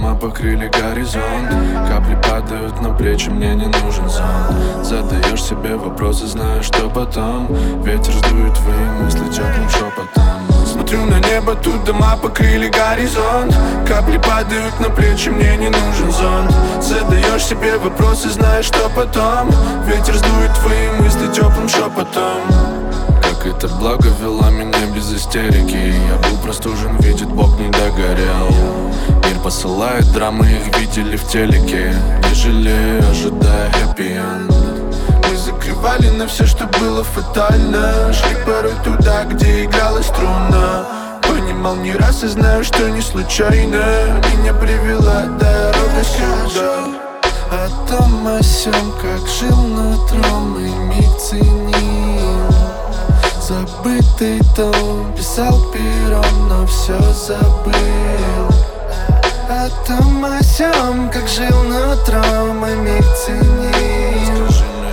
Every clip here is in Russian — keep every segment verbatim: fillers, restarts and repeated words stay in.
дома покрыли горизонт. Капли падают на плечи, мне не нужен зонт. Задаешь себе вопросы, знаешь, что потом. Ветер сдует твои мысли теплым шепотом. Смотрю на небо, тут дома покрыли горизонт. Капли падают на плечи, мне не нужен зонт. Задаешь себе вопросы, знаешь, что потом. Ветер сдует твои мысли теплым шепотом. Как это благо вела меня без истерики. Я был простужен, видит Бог, не догорел. Мир посылает драмы, их видели в телеке. Не жалею, ожидая хэппи-энд. Мы закрывали на все, что было фатально. Шли порой туда, где играла струна. Понимал не раз и знаю, что не случайно меня привела дорога сюда. О том, о сём, как жил нутром и миг ценил. Забытый том, писал пером, но все забыл. О том, о сём, как жил нутром и миг ценил.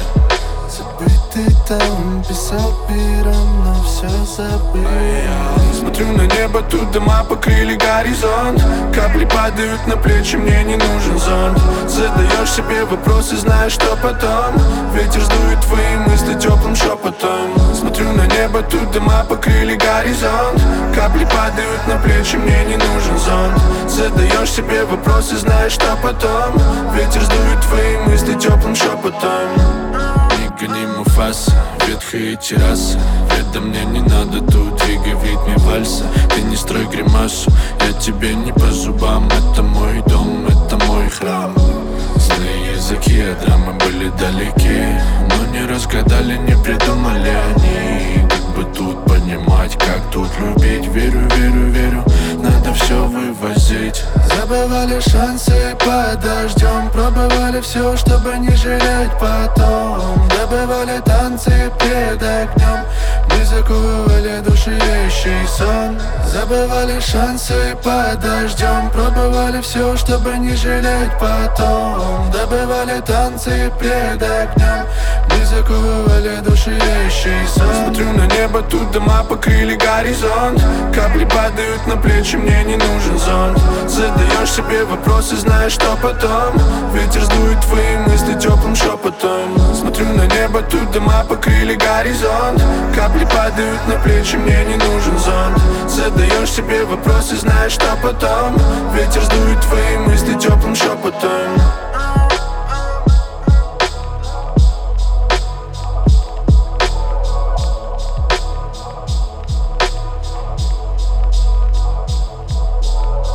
Забытый том, писал пером, но все забыл. Смотрю на небо, тут дома покрыли горизонт. Капли падают на плечи, мне не нужен зонт. Задаешь себе вопросы, знаешь, что потом. Ветер сдует твои мысли теплым шепотом. Смотрю на небо, тут дома покрыли горизонт. Капли падают на плечи, мне не нужен зонт. Задаешь себе вопросы, знаешь, что потом. Ветер сдует твои мысли теплым шепотом. Не гони Муфаса, ветхая терраса. Это мне не надо тут, двигай в ритме вальса. Ты не строй гримасу, я тебе не по зубам. Это мой дом, это мой храм. Злые языки от драмы были далеки, но не разгадали, не придумали они. Как бы тут понимать, как тут любить. Верю, верю, верю, надо все вывозить. Забывали шансы под дождем. Пробовали все, чтобы не жалеть потом. Добывали танцы перед огнем. Мы заковывали души вещий сон. Забывали шансы под дождем. Пробовали все, чтобы не жалеть потом. Добывали танцы перед огнем. Мы заковывали души вещий сон. Смотрю на небо, тут дома покрыли горизонт. Капли падают на плечи, мне не нужен зонт. Задаешь себе вопросы, знаешь, что потом. Ветер сдует твои мысли теплым шепотом. Смотрю на небо, тут дома покрыли горизонт. Капли падают на плечи, мне не нужен зонт. Задаешь себе вопросы, знаешь, что потом. Ветер сдует твои мысли теплым шепотом.